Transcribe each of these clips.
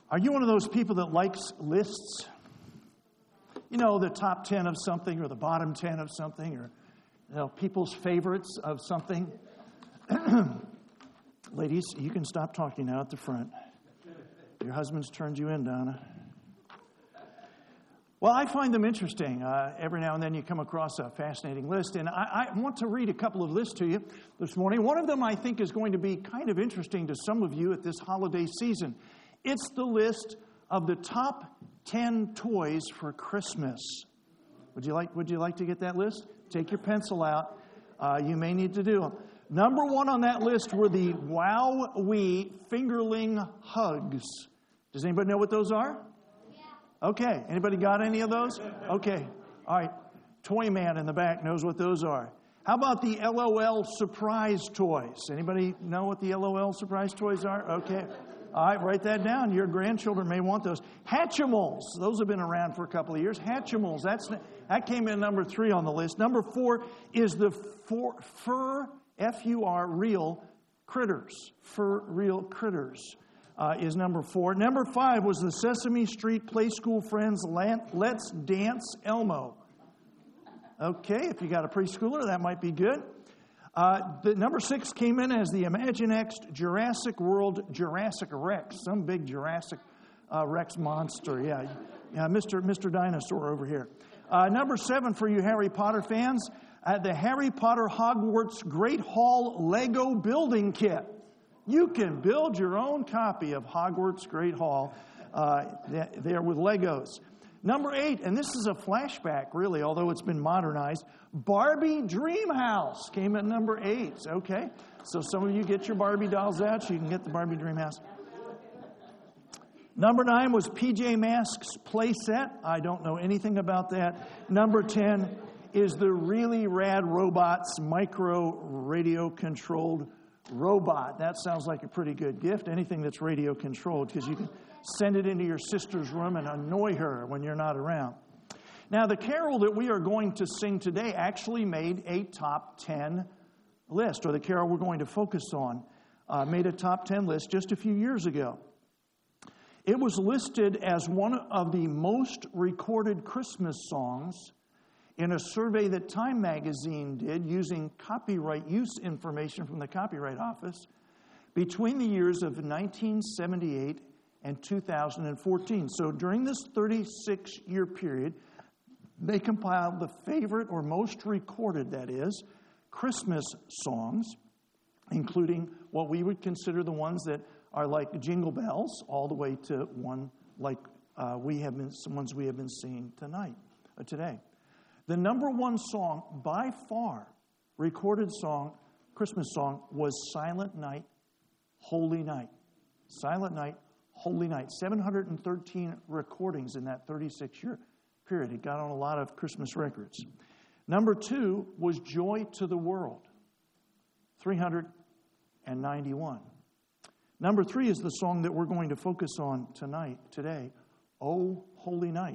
Are you one of those people that likes lists? You know, the top 10 of something or the bottom 10 of something or people's favorites of something? Ladies, you can stop talking now at the front. Your husband's turned you in, Donna. Well, I find them interesting. Every now and then you come across a fascinating list, and I want to read a couple of lists to you this morning. One of them I think is going to be kind of interesting to some of you at this holiday season. It's the list of the top 10 toys for Christmas. Would you like to get that list? Take your pencil out. You may need to do them. Number one on that list were the WowWee Fingerling Hugs. Does anybody know what those are? Yeah. Okay. Anybody got any of those? Okay. All right. Toy Man in the back knows what those are. How about the LOL Surprise Toys? Anybody know what the LOL Surprise Toys are? Okay. All right, write that down. Your grandchildren may want those. Hatchimals. Those have been around for a couple of years. Hatchimals. That came in number 3 on the list. Number 4 is the Fur, F-U-R, Real Critters. Fur Real Critters is number 4. Number 5 was the Sesame Street Play School Friends Let's Dance Elmo. Okay, if you got a preschooler, that might be good. The number 6 came in as the Imaginext Jurassic World Jurassic Rex, some big Jurassic Rex monster. Yeah, Mr. Dinosaur over here. Number 7 for you Harry Potter fans, the Harry Potter Hogwarts Great Hall Lego Building Kit. You can build your own copy of Hogwarts Great Hall there with Legos. Number 8, and this is a flashback, really, although it's been modernized, Barbie Dream House came at number 8. Okay, so some of you get your Barbie dolls out so you can get the Barbie Dream House. Number 9 was PJ Masks Play Set. I don't know anything about that. Number 10 is the Really Rad Robots Micro Radio Controlled Robot. That sounds like a pretty good gift. Anything that's radio controlled, because you can send it into your sister's room and annoy her when you're not around. Now, the carol that we are going to sing today actually made a top 10 list, or the carol we're going to focus on made a top 10 list just a few years ago. It was listed as one of the most recorded Christmas songs in a survey that Time magazine did using copyright use information from the Copyright Office between the years of 1978 and 2014. So during this 36-year period, they compiled the favorite or most recorded, that is, Christmas songs, including what we would consider the ones that are like Jingle Bells, all the way to one like some ones we have been singing today. The number one song by far, recorded song, Christmas song, was Silent Night, Holy Night. Silent Night, Holy Night. 713 recordings in that 36-year period. It got on a lot of Christmas records. Number 2 was Joy to the World. 391. Number 3 is the song that we're going to focus on today. Oh, Holy Night.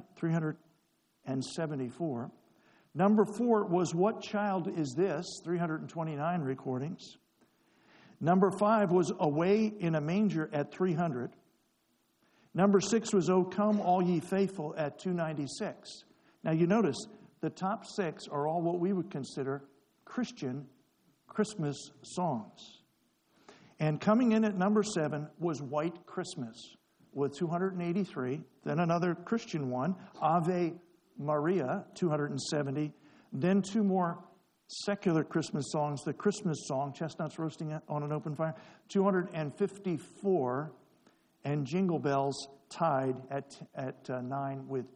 374. Number 4 was What Child Is This? 329 recordings. Number 5 was Away in a Manger at 300. Number 6 was O Come All Ye Faithful at 296. Now you notice the top 6 are all what we would consider Christian Christmas songs. And coming in at number 7 was White Christmas with 283. Then another Christian one, Ave Maria, 270. Then 2 more secular Christmas songs, the Christmas song, Chestnuts Roasting on an Open Fire, 254. And Jingle Bells tied at 9 with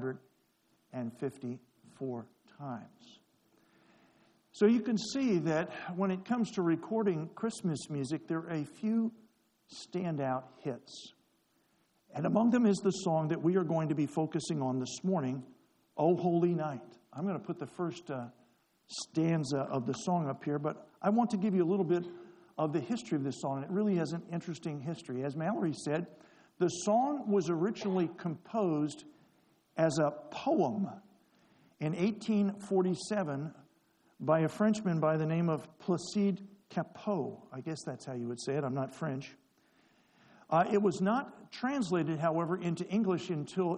254 times. So you can see that when it comes to recording Christmas music, there are a few standout hits. And among them is the song that we are going to be focusing on this morning, O Holy Night. I'm going to put the first stanza of the song up here, but I want to give you a little bit of the history of this song. It really has an interesting history. As Mallory said, the song was originally composed as a poem in 1847 by a Frenchman by the name of Placide Cappeau. I guess that's how you would say it. I'm not French. It was not translated, however, into English until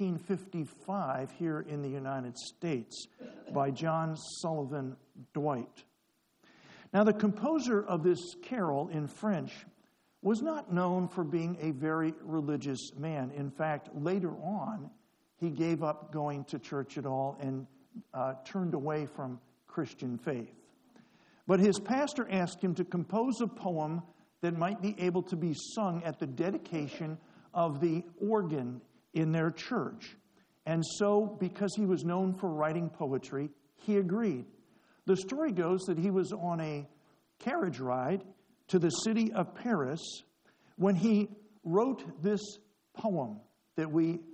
1855 here in the United States by John Sullivan Dwight. Now, the composer of this carol in French was not known for being a very religious man. In fact, later on, he gave up going to church at all and turned away from Christian faith. But his pastor asked him to compose a poem that might be able to be sung at the dedication of the organ in their church. And so, because he was known for writing poetry, he agreed. The story goes that he was on a carriage ride to the city of Paris when he wrote this poem that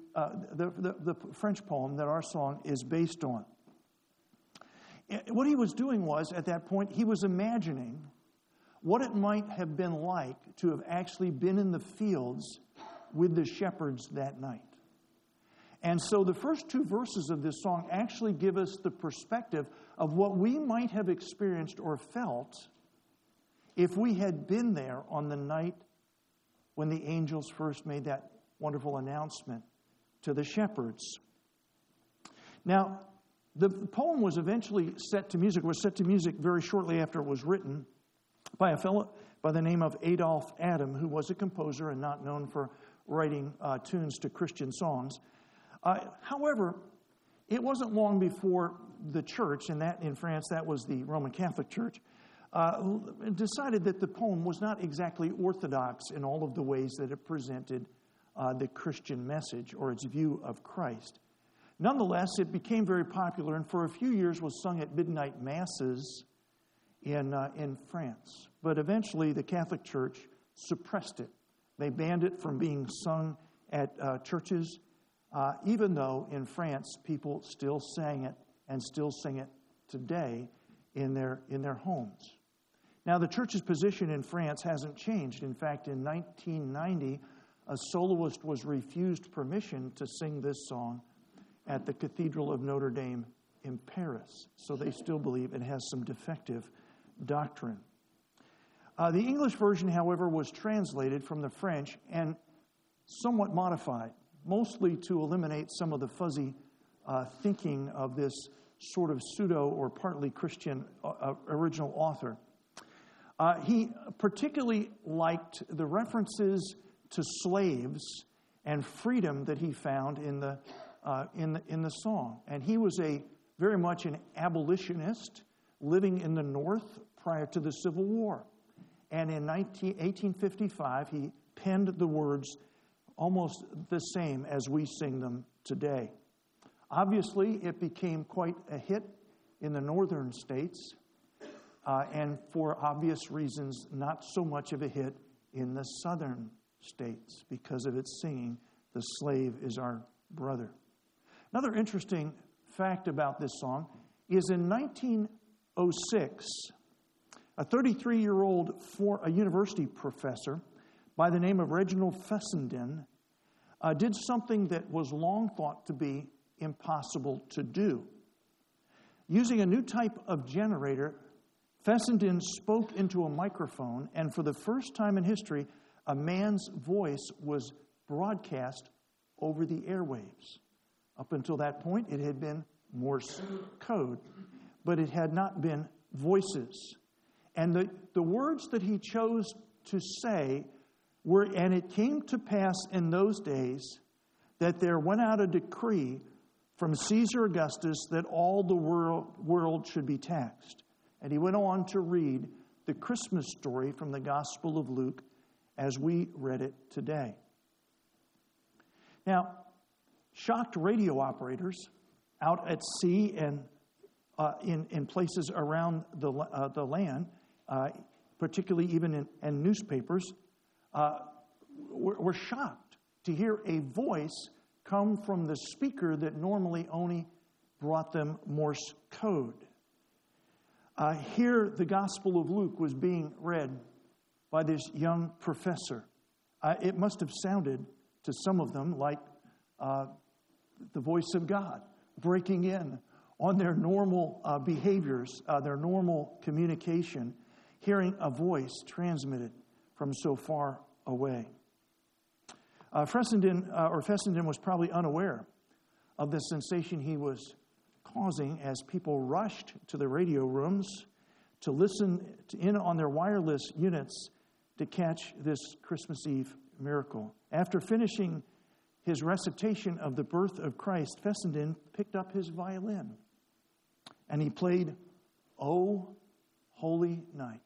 the French poem that our song is based on. What he was doing was, at that point, he was imagining what it might have been like to have actually been in the fields with the shepherds that night. And so the first two verses of this song actually give us the perspective of what we might have experienced or felt if we had been there on the night when the angels first made that wonderful announcement to the shepherds. Now, the poem was eventually set to music. It was set to music very shortly after it was written by a fellow by the name of Adolphe Adam, who was a composer and not known for writing tunes to Christian songs. However, it wasn't long before the church, and that in France, that was the Roman Catholic Church, decided that the poem was not exactly orthodox in all of the ways that it presented the Christian message or its view of Christ. Nonetheless, it became very popular, and for a few years was sung at midnight masses in France. But eventually, the Catholic Church suppressed it. They banned it from being sung at churches, even though in France people still sang it and still sing it today in their homes. Now, the church's position in France hasn't changed. In fact, in 1990, a soloist was refused permission to sing this song at the Cathedral of Notre Dame in Paris. So they still believe it has some defective doctrine. The English version, however, was translated from the French and somewhat modified, mostly to eliminate some of the fuzzy thinking of this sort of pseudo or partly Christian original author. He particularly liked the references to slaves and freedom that he found in the song. And he was very much an abolitionist living in the North prior to the Civil War. And in 1855, he penned the words almost the same as we sing them today. Obviously, it became quite a hit in the northern states, and for obvious reasons, not so much of a hit in the southern states because of its singing, "The slave is our brother." Another interesting fact about this song is in 1906, a 33-year-old a university professor by the name of Reginald Fessenden did something that was long thought to be impossible to do. Using a new type of generator, Fessenden spoke into a microphone, and for the first time in history, a man's voice was broadcast over the airwaves. Up until that point, it had been Morse code, but it had not been voices. And the words that he chose to say were, "And it came to pass in those days that there went out a decree from Caesar Augustus that all the world should be taxed." And he went on to read the Christmas story from the Gospel of Luke as we read it today. Now, shocked radio operators out at sea and in places around the land, particularly even in newspapers, were shocked to hear a voice come from the speaker that normally only brought them Morse code. Here, the Gospel of Luke was being read by this young professor. It must have sounded to some of them like the voice of God breaking in on their normal behaviors, their normal communication, hearing a voice transmitted from so far away. Fessenden was probably unaware of the sensation he was causing as people rushed to the radio rooms to listen in on their wireless units to catch this Christmas Eve miracle. After finishing his recitation of the birth of Christ, Fessenden picked up his violin and he played "O Holy Night,"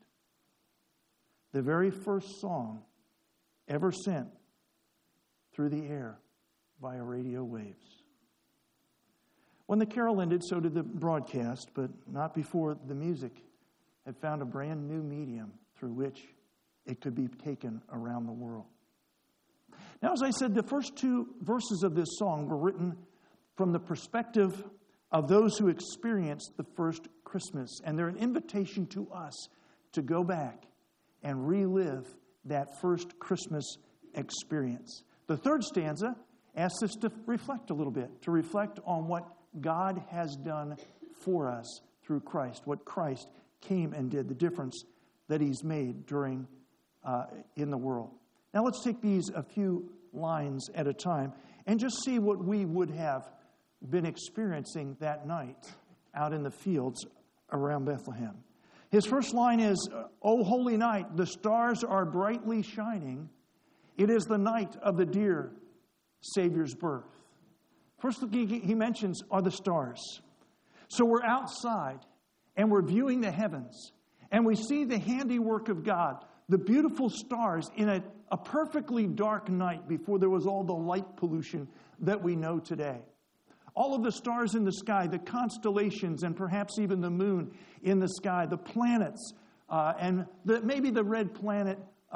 the very first song ever sent through the air via radio waves. When the carol ended, so did the broadcast, but not before the music had found a brand new medium through which it could be taken around the world. Now, as I said, the first two verses of this song were written from the perspective of those who experienced the first Christmas, and they're an invitation to us to go back and relive that first Christmas experience. The third stanza asks us to reflect a little bit, to reflect on what God has done for us through Christ, what Christ came and did, the difference that he's made during in the world. Now let's take these a few lines at a time and just see what we would have been experiencing that night out in the fields around Bethlehem. His first line is, "O holy night, the stars are brightly shining. It is the night of the dear Savior's birth." First thing he mentions are the stars. So we're outside and we're viewing the heavens and we see the handiwork of God, the beautiful stars in a perfectly dark night before there was all the light pollution that we know today. All of the stars in the sky, the constellations, and perhaps even the moon in the sky, the planets, and maybe the red planet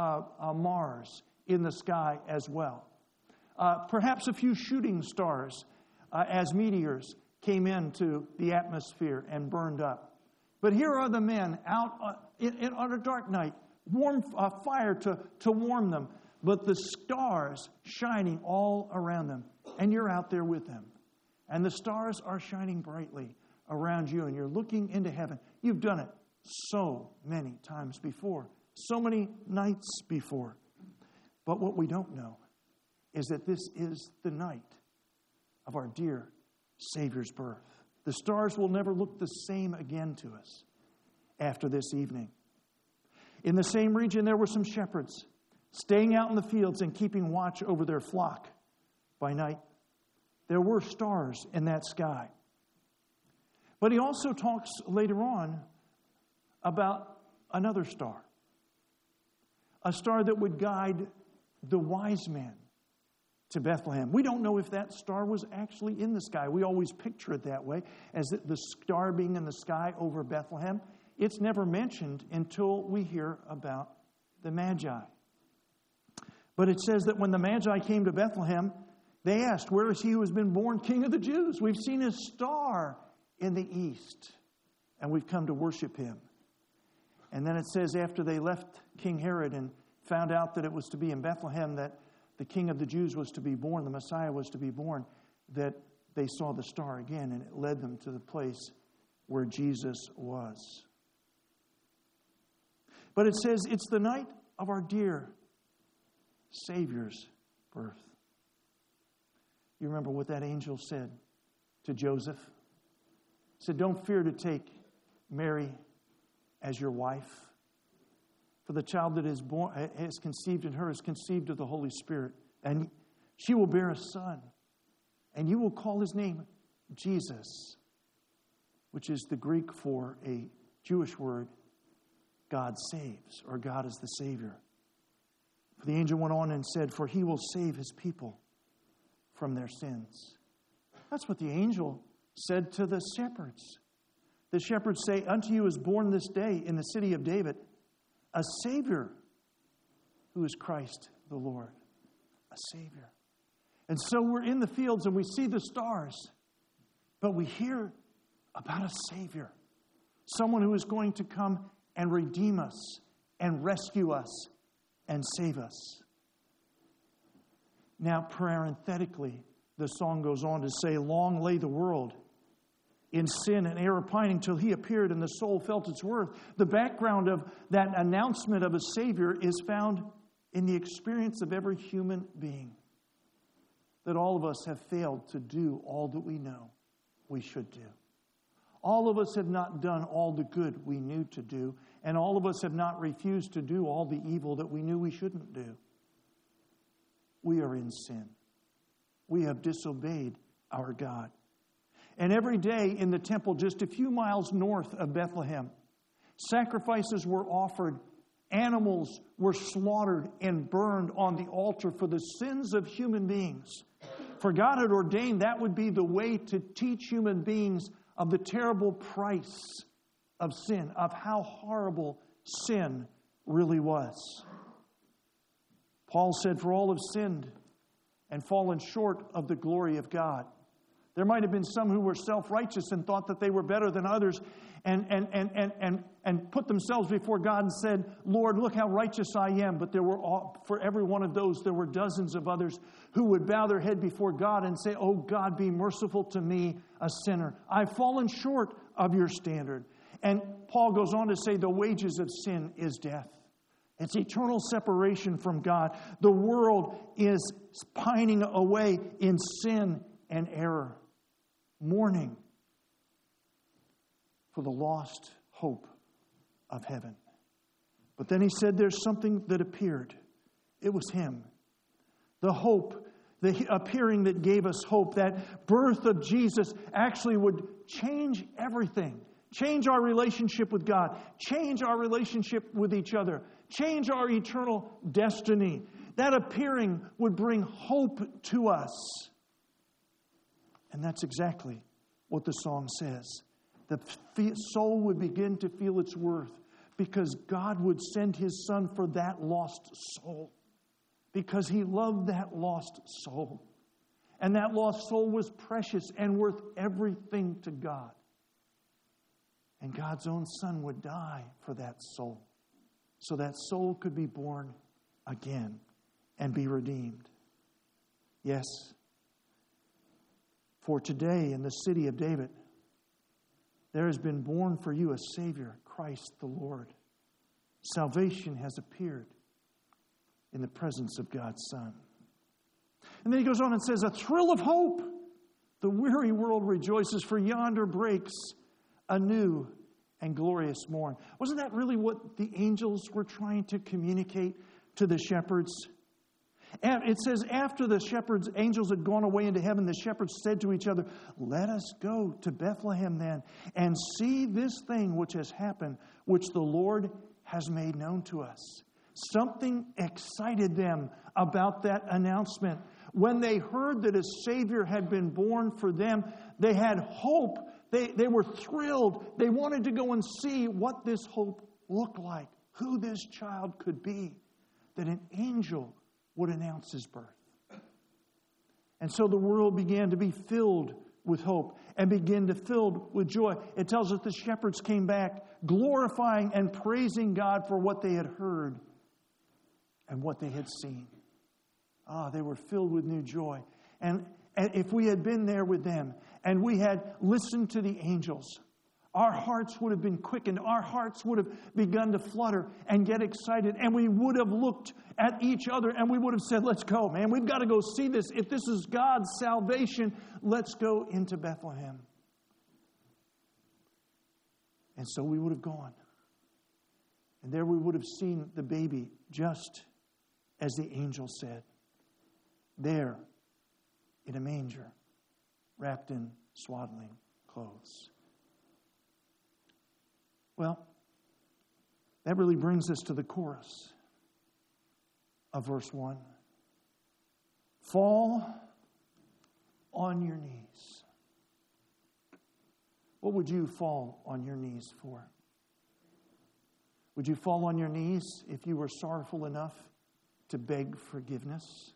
Mars in the sky as well. Perhaps a few shooting stars as meteors came into the atmosphere and burned up. But here are the men out on a dark night, warm fire to warm them, but the stars shining all around them, and you're out there with them. And the stars are shining brightly around you, and you're looking into heaven. You've done it so many times before, so many nights before. But what we don't know is that this is the night of our dear Savior's birth. The stars will never look the same again to us after this evening. In the same region, there were some shepherds staying out in the fields and keeping watch over their flock by night. There were stars in that sky. But he also talks later on about another star. A star that would guide the wise men to Bethlehem. We don't know if that star was actually in the sky. We always picture it that way, as the star being in the sky over Bethlehem. It's never mentioned until we hear about the Magi. But it says that when the Magi came to Bethlehem, they asked, "Where is he who has been born King of the Jews? We've seen his star in the east, and we've come to worship him." And then it says after they left King Herod and found out that it was to be in Bethlehem that the King of the Jews was to be born, the Messiah was to be born, that they saw the star again, and it led them to the place where Jesus was. But it says it's the night of our dear Savior's birth. You remember what that angel said to Joseph? He said, "Don't fear to take Mary as your wife, for the child that is conceived in her is conceived of the Holy Spirit, and she will bear a son, and you will call his name Jesus," which is the Greek for a Jewish word, God saves, or God is the Savior. The angel went on and said, "For he will save his people from their sins." That's what the angel said to the shepherds. The shepherds say, "Unto you is born this day in the city of David a Savior who is Christ the Lord." A Savior. And so we're in the fields and we see the stars, but we hear about a Savior. Someone who is going to come and redeem us and rescue us and save us. Now, parenthetically, the song goes on to say, "Long lay the world in sin and error pining till he appeared and the soul felt its worth." The background of that announcement of a Savior is found in the experience of every human being. that all of us have failed to do all that we know we should do. All of us have not done all the good we knew to do, and all of us have not refused to do all the evil that we knew we shouldn't do. We are in sin. We have disobeyed our God. And every day in the temple, just a few miles north of Bethlehem, sacrifices were offered, animals were slaughtered and burned on the altar for the sins of human beings. For God had ordained that would be the way to teach human beings of the terrible price of sin, of how horrible sin really was. Paul said, "For all have sinned and fallen short of the glory of God." There might have been some who were self-righteous and thought that they were better than others and put themselves before God and said, "Lord, look how righteous I am." But there were for every one of those, there were dozens of others who would bow their head before God and say, "Oh God, be merciful to me, a sinner. I've fallen short of your standard." And Paul goes on to say the wages of sin is death. It's eternal separation from God. The world is pining away in sin and error, mourning for the lost hope of heaven. But then he said there's something that appeared. It was him. The hope, the appearing that gave us hope, that birth of Jesus actually would change everything. Change our relationship with God. Change our relationship with each other. Change our eternal destiny. That appearing would bring hope to us. And that's exactly what the song says. The soul would begin to feel its worth because God would send His Son for that lost soul. Because He loved that lost soul. And that lost soul was precious and worth everything to God. And God's own Son would die for that soul. So that soul could be born again and be redeemed. Yes. For today in the city of David, there has been born for you a Savior, Christ the Lord. Salvation has appeared in the presence of God's Son. And then he goes on and says, a thrill of hope. The weary world rejoices, for yonder breaks a new and glorious morn. Wasn't that really what the angels were trying to communicate to the shepherds? And it says, after the shepherds, angels had gone away into heaven, the shepherds said to each other, "Let us go to Bethlehem then, and see this thing which has happened, which the Lord has made known to us." Something excited them about that announcement. When they heard that a Savior had been born for them, they had hope. They were thrilled. They wanted to go and see what this hope looked like, who this child could be, that an angel would announce His birth. And so the world began to be filled with hope and began to filled with joy. It tells us the shepherds came back glorifying and praising God for what they had heard and what they had seen. They were filled with new joy. And if we had been there with them and we had listened to the angels, our hearts would have been quickened. Our hearts would have begun to flutter and get excited. And we would have looked at each other and we would have said, "Let's go, man. We've got to go see this. If this is God's salvation, let's go into Bethlehem." And so we would have gone. And there we would have seen the baby just as the angel said. There in a manger, wrapped in swaddling clothes. Well, that really brings us to the chorus of verse 1. Fall on your knees. What would you fall on your knees for? Would you fall on your knees if you were sorrowful enough to beg forgiveness?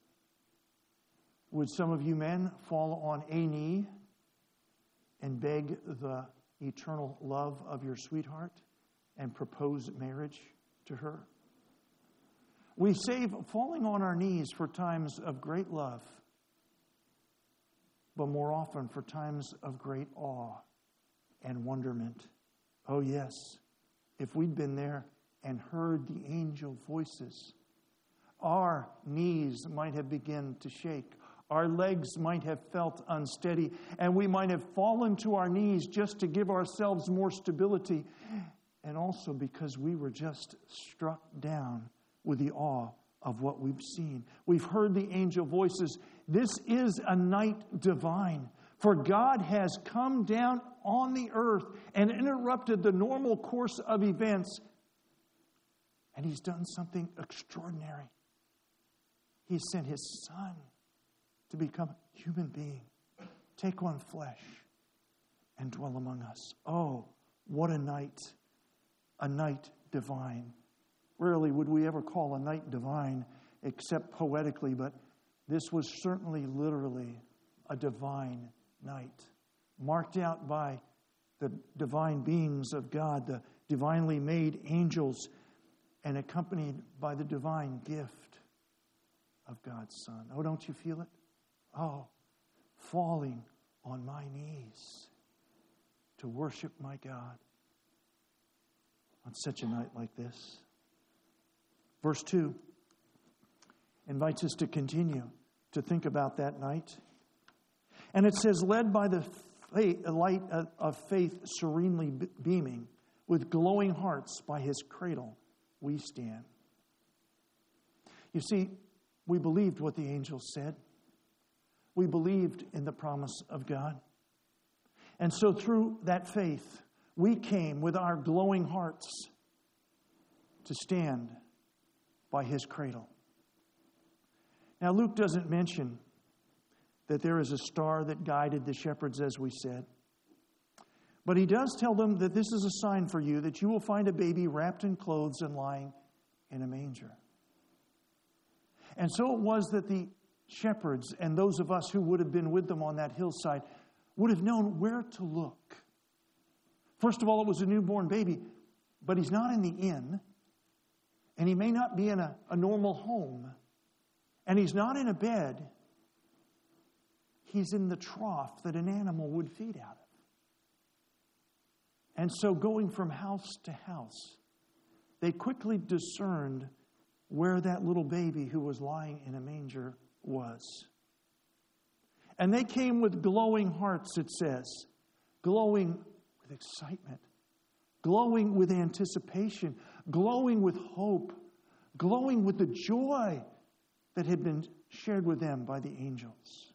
Would some of you men fall on a knee and beg the eternal love of your sweetheart and propose marriage to her? We save falling on our knees for times of great love, but more often for times of great awe and wonderment. Oh yes, if we'd been there and heard the angel voices, our knees might have begun to shake. Our legs might have felt unsteady, and we might have fallen to our knees just to give ourselves more stability, and also because we were just struck down with the awe of what we've seen. We've heard the angel voices. This is a night divine, for God has come down on the earth and interrupted the normal course of events, and He's done something extraordinary. He sent His Son to become a human being, take on flesh, and dwell among us. Oh, what a night divine. Rarely would we ever call a night divine except poetically, but this was certainly literally a divine night, marked out by the divine beings of God, the divinely made angels, and accompanied by the divine gift of God's Son. Oh, don't you feel it? Oh, falling on my knees to worship my God on such a night like this. Verse 2 invites us to continue to think about that night. And it says, led by the light of faith serenely beaming, with glowing hearts by His cradle we stand. You see, we believed what the angels said. We believed in the promise of God. And so through that faith, we came with our glowing hearts to stand by His cradle. Now, Luke doesn't mention that there is a star that guided the shepherds, as we said. But he does tell them that this is a sign for you, that you will find a baby wrapped in clothes and lying in a manger. And so it was that the shepherds and those of us who would have been with them on that hillside would have known where to look. First of all, it was a newborn baby, but he's not in the inn, and he may not be in a normal home, and he's not in a bed. He's in the trough that an animal would feed out of. And so going from house to house, they quickly discerned where that little baby who was lying in a manger was. And they came with glowing hearts, it says, glowing with excitement, glowing with anticipation, glowing with hope, glowing with the joy that had been shared with them by the angels.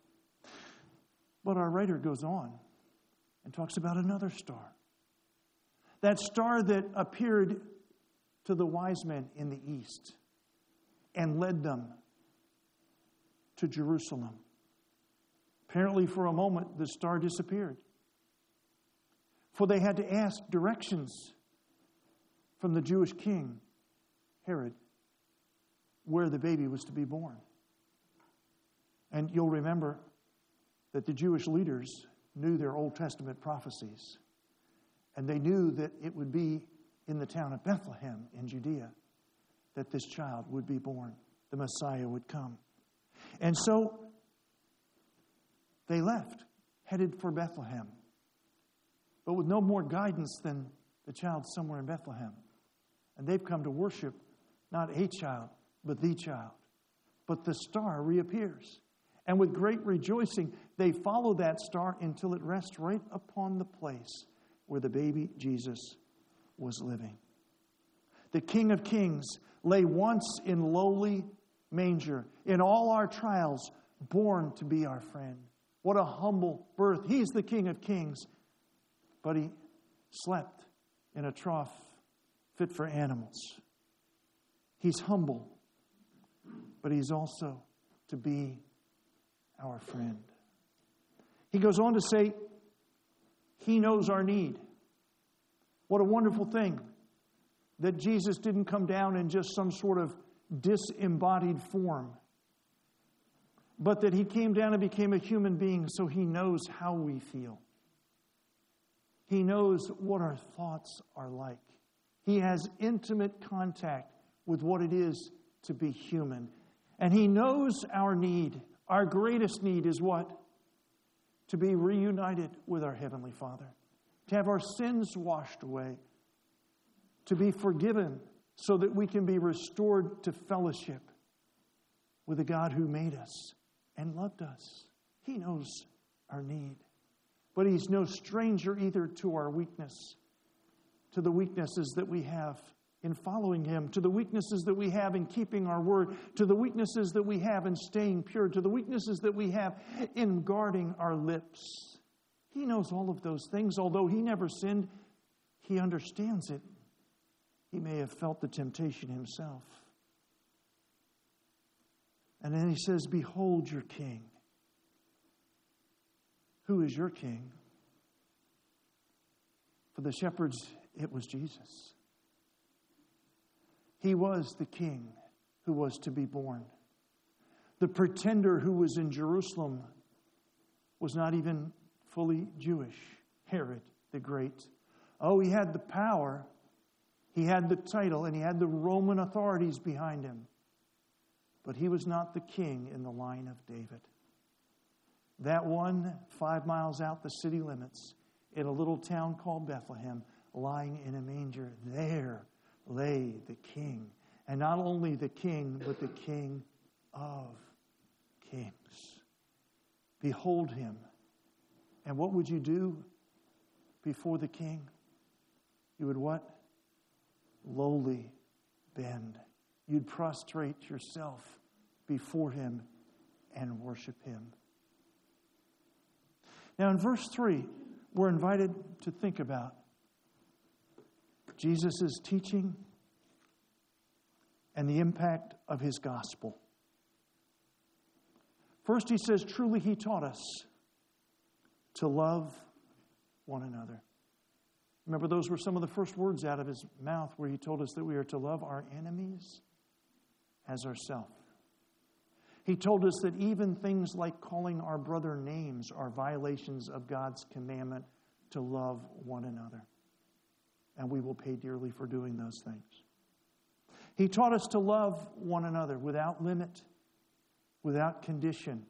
But our writer goes on and talks about another star. That star that appeared to the wise men in the east and led them to Jerusalem. Apparently, for a moment, the star disappeared. For they had to ask directions from the Jewish king, Herod, where the baby was to be born. And you'll remember that the Jewish leaders knew their Old Testament prophecies. And they knew that it would be in the town of Bethlehem in Judea that this child would be born. The Messiah would come. And so they left, headed for Bethlehem, but with no more guidance than the child somewhere in Bethlehem. And they've come to worship not a child, but the child. But the star reappears. And with great rejoicing, they follow that star until it rests right upon the place where the baby Jesus was living. The King of Kings lay once in lowly manger, in all our trials, born to be our friend. What a humble birth. He's the King of Kings, but he slept in a trough fit for animals. He's humble, but he's also to be our friend. He goes on to say, He knows our need. What a wonderful thing that Jesus didn't come down in just some sort of disembodied form, but that he came down and became a human being so he knows how we feel. He knows what our thoughts are like. He has intimate contact with what it is to be human. And he knows our need. Our greatest need is what? To be reunited with our Heavenly Father. To have our sins washed away. To be forgiven so that we can be restored to fellowship with the God who made us and loved us. He knows our need. But He's no stranger either to our weakness, to the weaknesses that we have in following Him, to the weaknesses that we have in keeping our word, to the weaknesses that we have in staying pure, to the weaknesses that we have in guarding our lips. He knows all of those things. Although He never sinned, He understands it. He may have felt the temptation Himself. And then He says, behold your King. Who is your King? For the shepherds, it was Jesus. He was the King who was to be born. The pretender who was in Jerusalem was not even fully Jewish. Herod the Great. Oh, he had the power, he had the title, and he had the Roman authorities behind him. But he was not the king in the line of David. That one, 5 miles out the city limits, in a little town called Bethlehem, lying in a manger, there lay the King. And not only the King, but the King of kings. Behold Him. And what would you do before the King? You would what? Lowly bend. You'd prostrate yourself before Him and worship Him. Now in verse 3, we're invited to think about Jesus' teaching and the impact of His gospel. First, He says, truly He taught us to love one another. Remember, those were some of the first words out of His mouth where He told us that we are to love our enemies as ourselves. He told us that even things like calling our brother names are violations of God's commandment to love one another. And we will pay dearly for doing those things. He taught us to love one another without limit, without condition.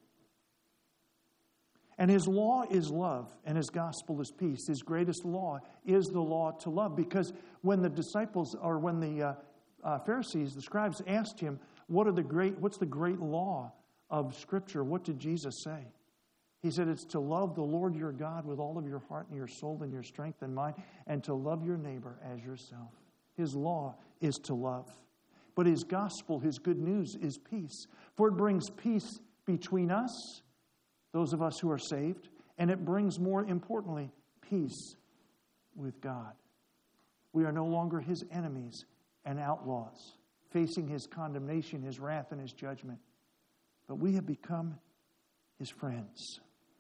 And His law is love, and His gospel is peace. His greatest law is the law to love, because when the disciples, or when the Pharisees, the scribes, asked Him, what's the great law of Scripture? What did Jesus say? He said it's to love the Lord your God with all of your heart and your soul and your strength and mind, and to love your neighbor as yourself. His law is to love. But His gospel, His good news, is peace. For it brings peace between us, those of us who are saved, and it brings, more importantly, peace with God. We are no longer His enemies and outlaws, facing His condemnation, His wrath, and His judgment. But we have become His friends.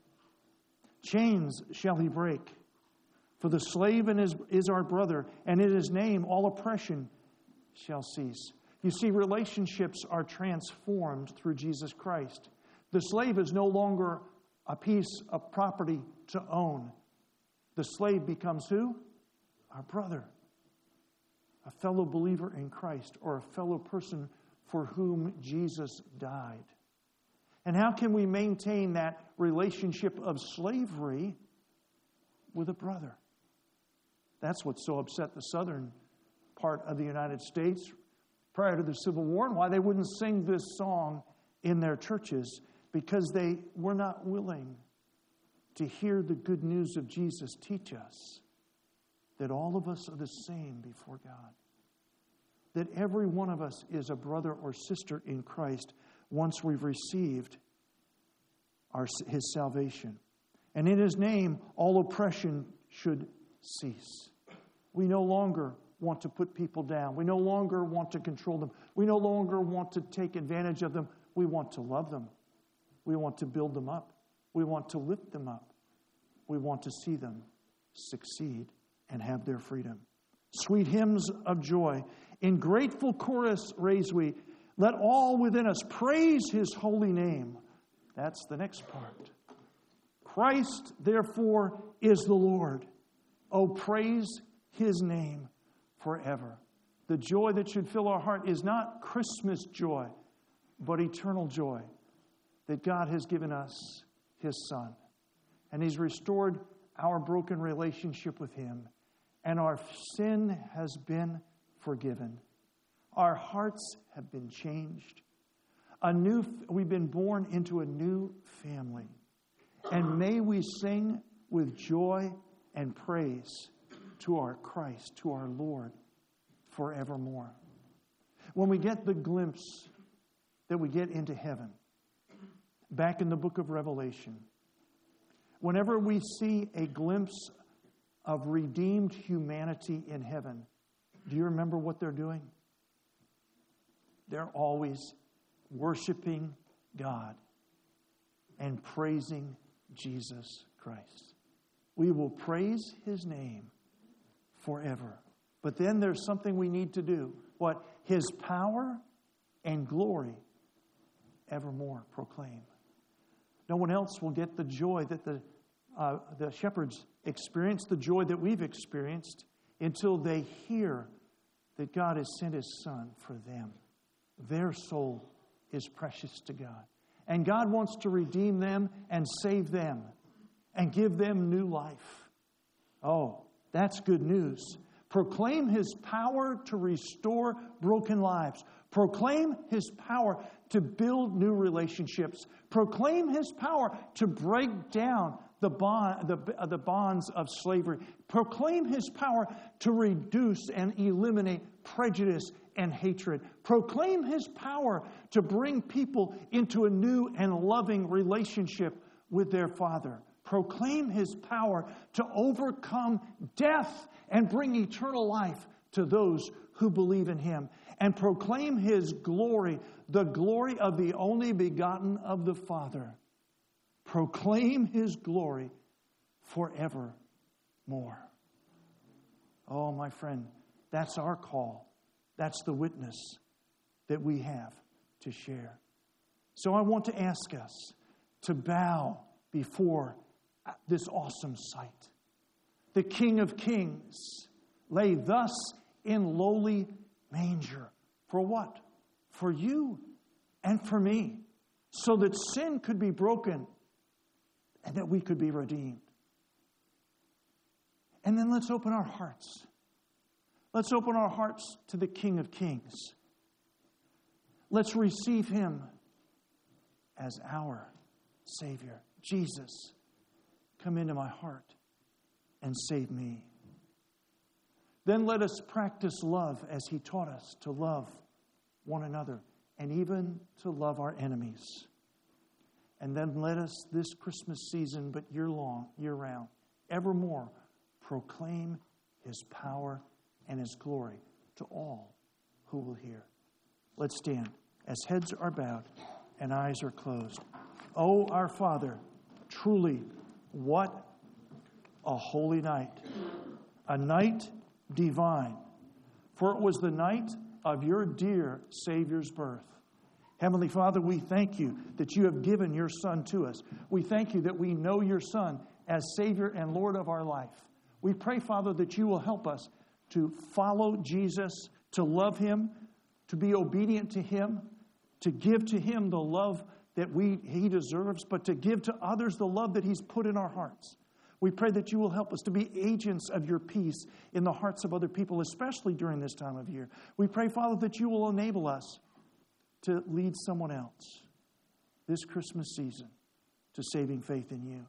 Chains shall He break, for the slave is our brother, and in His name all oppression shall cease. You see, relationships are transformed through Jesus Christ. The slave is no longer a piece of property to own. The slave becomes who? Our brother. A fellow believer in Christ, or a fellow person for whom Jesus died. And how can we maintain that relationship of slavery with a brother? That's what so upset the southern part of the United States prior to the Civil War, and why they wouldn't sing this song in their churches, because they were not willing to hear the good news of Jesus teach us that all of us are the same before God. That every one of us is a brother or sister in Christ once we've received His salvation. And in His name, all oppression should cease. We no longer want to put people down. We no longer want to control them. We no longer want to take advantage of them. We want to love them. We want to build them up. We want to lift them up. We want to see them succeed and have their freedom. Sweet hymns of joy, in grateful chorus raise we. Let all within us praise His holy name. That's the next part. Christ, therefore, is the Lord. Oh, praise His name forever. The joy that should fill our heart is not Christmas joy, but eternal joy that God has given us His Son. And He's restored our broken relationship with Him. And our sin has been forgiven. Our hearts have been changed. We've been born into a new family. And may we sing with joy and praise to our Christ, to our Lord, forevermore. When we get the glimpse that we get into heaven, back in the book of Revelation, whenever we see a glimpse of redeemed humanity in heaven, do you remember what they're doing? They're always worshiping God and praising Jesus Christ. We will praise His name forever. But then there's something we need to do. What? His power and glory evermore proclaim. No one else will get the joy that the shepherds experienced, the joy that we've experienced, until they hear that God has sent His Son for them. Their soul is precious to God. And God wants to redeem them and save them and give them new life. Oh, that's good news. Proclaim His power to restore broken lives. Proclaim His power to build new relationships. Proclaim His power to break down the bonds of slavery. Proclaim His power to reduce and eliminate prejudice and hatred. Proclaim His power to bring people into a new and loving relationship with their Father. Proclaim His power to overcome death and bring eternal life to those who believe in Him. And proclaim His glory, the glory of the only begotten of the Father. Proclaim His glory forevermore. Oh, my friend, that's our call. That's the witness that we have to share. So I want to ask us to bow before this awesome sight. The King of Kings lay thus in lowly manger. For what? For you and for me. So that sin could be broken and that we could be redeemed. And then let's open our hearts. Let's open our hearts to the King of Kings. Let's receive Him as our Savior. Jesus, come into my heart and save me. Then let us practice love as He taught us to love one another and even to love our enemies. And then let us this Christmas season, but year-long, year-round, evermore proclaim His power and His glory to all who will hear. Let's stand as heads are bowed and eyes are closed. Oh, our Father, truly, what a holy night. A night divine. For it was the night of your dear Savior's birth. Heavenly Father, we thank you that you have given your Son to us. We thank you that we know your Son as Savior and Lord of our life. We pray, Father, that you will help us to follow Jesus, to love Him, to be obedient to Him, to give to Him the love that He deserves, but to give to others the love that He's put in our hearts. We pray that you will help us to be agents of your peace in the hearts of other people, especially during this time of year. We pray, Father, that you will enable us to lead someone else this Christmas season to saving faith in you.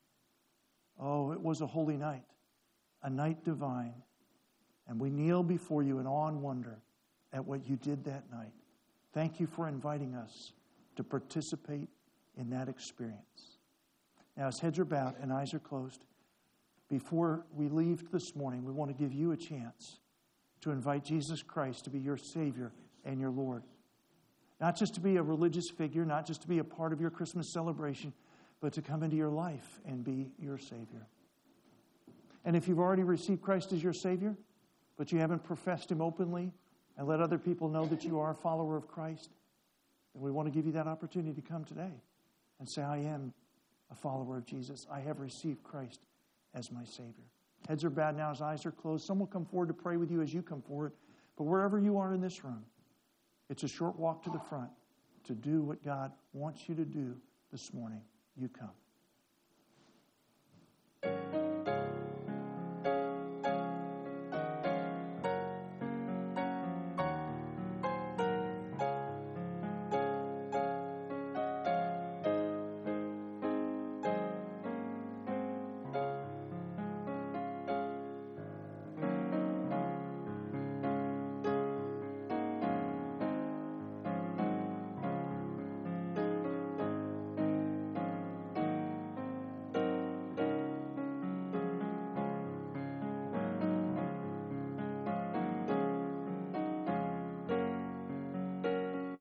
Oh, it was a holy night, a night divine, and we kneel before you in awe and wonder at what you did that night. Thank you for inviting us to participate in that experience. Now, as heads are bowed and eyes are closed, before we leave this morning, we want to give you a chance to invite Jesus Christ to be your Savior and your Lord. Not just to be a religious figure, not just to be a part of your Christmas celebration, but to come into your life and be your Savior. And if you've already received Christ as your Savior, but you haven't professed Him openly and let other people know that you are a follower of Christ, then we want to give you that opportunity to come today and say, I am a follower of Jesus. I have received Christ as my Savior. Heads are bowed now, as eyes are closed. Some will come forward to pray with you as you come forward. But wherever you are in this room, it's a short walk to the front to do what God wants you to do this morning. You come.